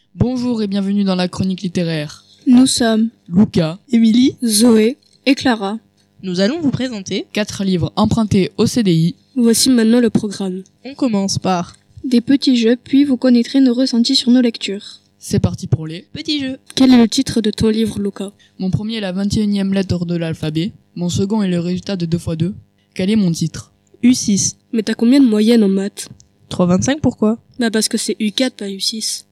Bonjour et bienvenue dans la chronique littéraire. Nous sommes Lucas, Émilie, Zoé et Clara. nous allons vous présenter. 4 livres empruntés au CDI. Voici maintenant le programme. On commence par Des petits jeux, puis vous connaîtrez nos ressentis sur nos lectures. C'est parti pour les. Petit jeu. Quel est le titre de ton livre, Lucas? Mon premier est la 21e lettre de l'alphabet. Mon second est le résultat de 2x2. Quel est mon titre? U6. Mais t'as combien de moyenne en maths? 3,25 pourquoi? Bah parce que c'est U4, pas U6.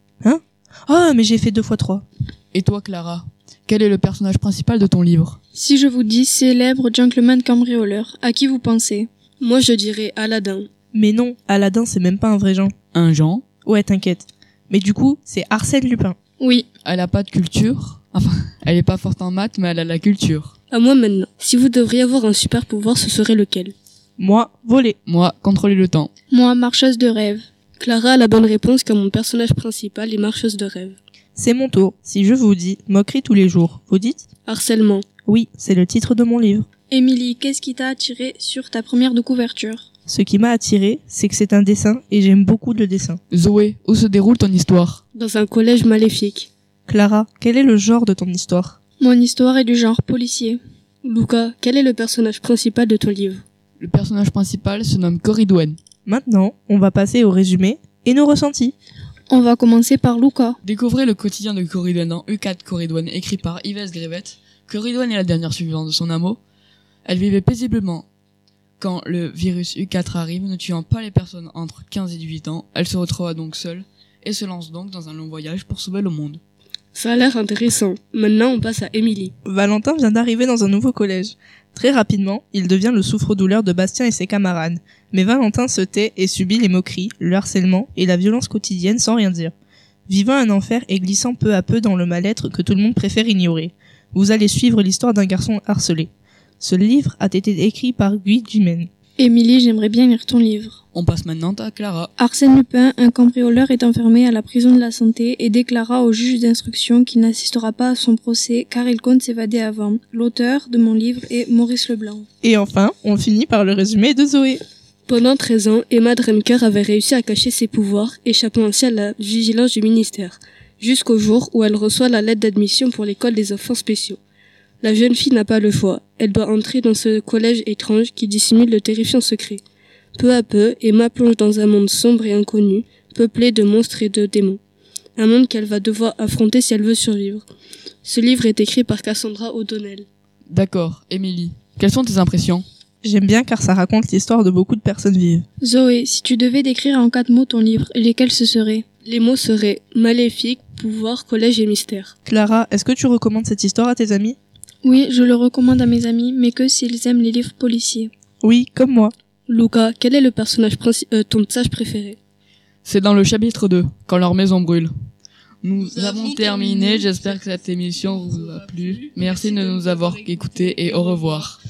Ah, mais j'ai fait 2 x 3. Et toi, Clara? Quel est le personnage principal de ton livre? Si je vous dis célèbre gentleman cambrioleur, à qui vous pensez? Moi je dirais Aladdin. Mais non, Aladdin c'est même pas un vrai Jean. Un Jean. Ouais, t'inquiète. Mais du coup, c'est Arsène Lupin. Oui, Elle a pas de culture. Enfin, elle est pas forte en maths, mais elle a la culture. à moi maintenant. Si vous devriez avoir un super pouvoir, ce serait lequel? Moi, voler. Moi, contrôler le temps. Moi, marcheuse de rêve. Clara a la bonne réponse car mon personnage principal est marcheuse de rêve. C'est mon tour. Si je vous dis moquerie tous les jours, vous dites? Harcèlement. Oui, c'est le titre de mon livre. Émilie, qu'est-ce qui t'a attiré sur ta première de couverture? Ce qui m'a attiré, c'est que c'est un dessin et j'aime beaucoup le dessin. Zoé, où se déroule ton histoire? Dans un collège maléfique. Clara, quel est le genre de ton histoire? Mon histoire est du genre policier. Lucas, quel est le personnage principal de ton livre? Le personnage principal se nomme Corridwen. Maintenant, on va passer au résumé et nos ressentis. On va commencer par Lucas. Découvrez le quotidien de Corridwen dans U4 Corridwen, écrit par Yves Grévette. Corridwen est la dernière survivante de son amour. Elle vivait paisiblement quand le virus U4 arrive, ne tuant pas les personnes entre 15 et 18 ans. Elle se retrouva donc seule et se lance donc dans un long voyage pour sauver le monde. Ça a l'air intéressant. Maintenant, on passe à Émilie. Valentin vient d'arriver dans un nouveau collège. Très rapidement, il devient le souffre-douleur de Bastien et ses camarades. Mais Valentin se tait et subit les moqueries, le harcèlement et la violence quotidienne sans rien dire. Vivant un enfer et glissant peu à peu dans le mal-être que tout le monde préfère ignorer. Vous allez suivre l'histoire d'un garçon harcelé. Ce livre a été écrit par Guy Dumaine. Émilie, j'aimerais bien lire ton livre. On passe maintenant à Clara. Arsène Lupin, un cambrioleur, est enfermé à la prison de la santé et déclara au juge d'instruction qu'il n'assistera pas à son procès car il compte s'évader avant. L'auteur de mon livre est Maurice Leblanc. Et enfin, on finit par le résumé de Zoé. Pendant 13 ans, Emma Drenker avait réussi à cacher ses pouvoirs, échappant ainsi à la vigilance du ministère, jusqu'au jour où elle reçoit la lettre d'admission pour l'école des enfants spéciaux. La jeune fille n'a pas le choix. Elle doit entrer dans ce collège étrange qui dissimule de terrifiants secrets. Peu à peu, Emma plonge dans un monde sombre et inconnu, peuplé de monstres et de démons. Un monde qu'elle va devoir affronter si elle veut survivre. Ce livre est écrit par Cassandra O'Donnell. D'accord, Émilie. Quelles sont tes impressions? J'aime bien car ça raconte l'histoire de beaucoup de personnes vives. Zoé, si tu devais décrire en 4 mots ton livre, lesquels ce seraient? Les mots seraient maléfique, pouvoir, collège et mystère. Clara, est-ce que tu recommandes cette histoire à tes amis? Oui, je le recommande à mes amis, mais que s'ils aiment les livres policiers. Oui, comme moi. Lucas, quel est le personnage ton sage préféré? C'est dans le chapitre 2, quand leur maison brûle. Nous avons terminé, j'espère que cette émission vous a plu. Merci de nous avoir écoutés et au revoir.